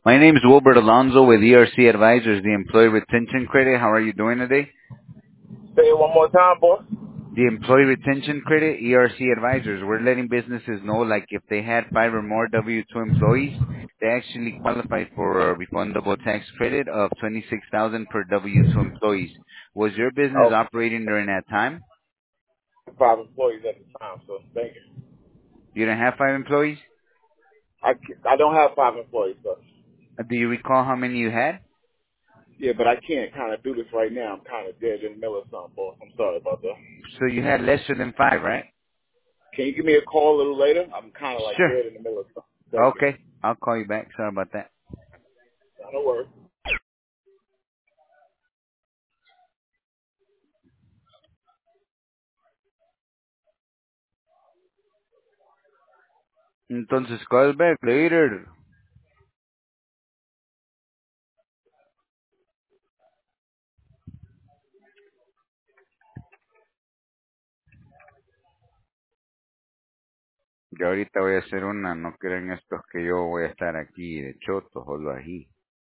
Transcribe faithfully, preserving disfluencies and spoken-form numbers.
My name is Wilbert Alonzo with E R C Advisors, the Employee Retention Credit. How are you doing today? Say it one more time, boss. The Employee Retention Credit, E R C Advisors. We're letting businesses know, like, if they had five or more W two employees, they actually qualify for a refundable tax credit of twenty-six thousand dollars per W two employees. Was your business Oh, operating during that time? five employees at the time, so thank you. You didn't have five employees? I, ca- I don't have five employees, so Uh, Do you recall how many you had? yeah, but I can't kind of do this right now. I'm kind of dead in the middle of something, boss. I'm sorry about that. So you had lesser than five, right? Can you give me a call a little later? I'm kind of like Sure. dead in the middle of something. Thank you. Okay. I'll call you back. Sorry about that. No worries. Entonces, call back later. Yo ahorita voy a hacer una, no crean estos que yo voy a estar aquí de choto, solo ahí.